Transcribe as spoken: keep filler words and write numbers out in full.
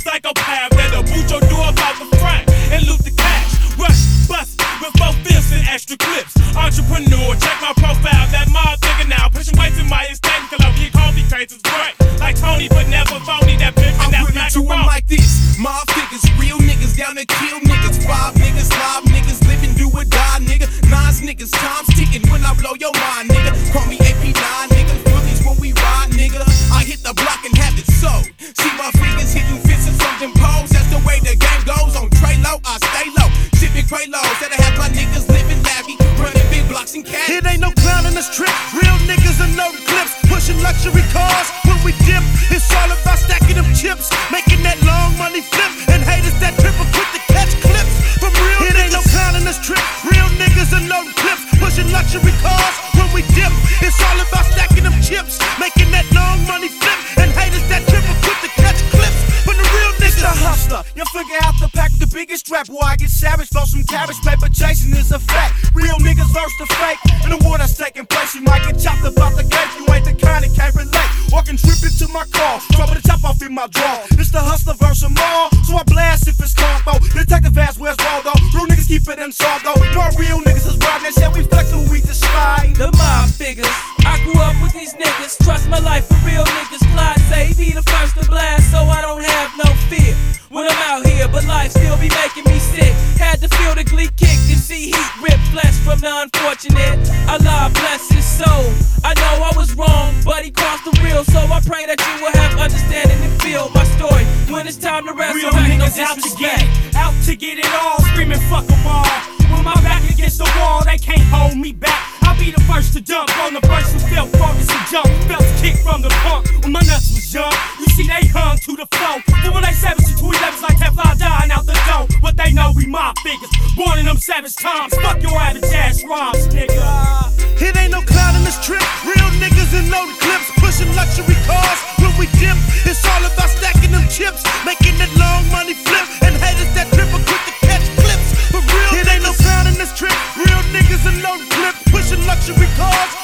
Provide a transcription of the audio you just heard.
psychopath that'll boot your door about the front and loot the cash. Rush, bust with both fists and extra clips. Entrepreneur, check my profile. That mob nigga now pushing weights in my estate. Cause I'll get coffee crates, it's great. Like Tony, but never phony. That bitch and that's not to them like this. Mob figures, real niggas down to kill niggas. Five niggas, live niggas, living do or die, nigga. Nines niggas, time's ticking when I blow your mind, nigga. Call me A P nine, nigga. Bullies when we ride, nigga. I hit the block and have it sold. See my fingers hitting fences from them poles. That's the way the game goes. On Trey Low, I stay low. Shipping Quaaludes. That I have my niggas living lavish, running big blocks and cash. It ain't no clown in this trip. Real niggas and no clips. Pushing luxury cars when we dip. It's all about stacking them chips. Making that long money flip. And haters that triple quick to catch clips from real it niggas. It ain't no clown in this trip. Real niggas and no clips. Pushing luxury cars when we dip. It's all about stacking them chips. Making that long money flip. And haters that triple quick to catch clips from the real niggas. The hustler, you figure out the pack the biggest strap. Where I get savage, throw some cabbage, paper chasing is a fact. Real niggas versus the fake. In the war that's taking place, you might get chopped about the game. You ain't the kind that can't relate. Or contribute to my car, trouble the top off in my draw. It's the hustler versus them all, so I blast if it's combo. Detective ass, where's Waldo? Real niggas keep it unsolved though. No real niggas is riding that shit, we flex who we despise. The mob figures, I grew up with these niggas. Trust my life for real niggas. Clyde say he be the first to blast, so I don't have no fear when I'm out here, but life still be making me sick. Had to feel the glee kick and see heat rip flesh from the unfortunate. Allah bless his soul. I know I was wrong, but he crossed the real, so I pray that you will have understanding and feel my story when it's time to rest. Real niggas out to get it, out to get it all, screaming fuck them all. With my back against the wall, they can't hold me back. I'll be the first to jump on the person who felt Ferguson jump. Felt the kick from the punk when my nuts was young. You see they hung to the flow. Then when they savage to two elevens like Kevlar dying out the door. But they know we mob figures, born in them savage times. Fuck your average ass rhymes, nigga. It ain't no clown in this trip. Real niggas and no clips. Pushing luxury cars when we dip. It's all about stacking them chips. Making that long money flip. And haters that triple quick to catch clips. But real it niggas, ain't no clown in this trip. Real niggas and no clips. Pushing luxury cars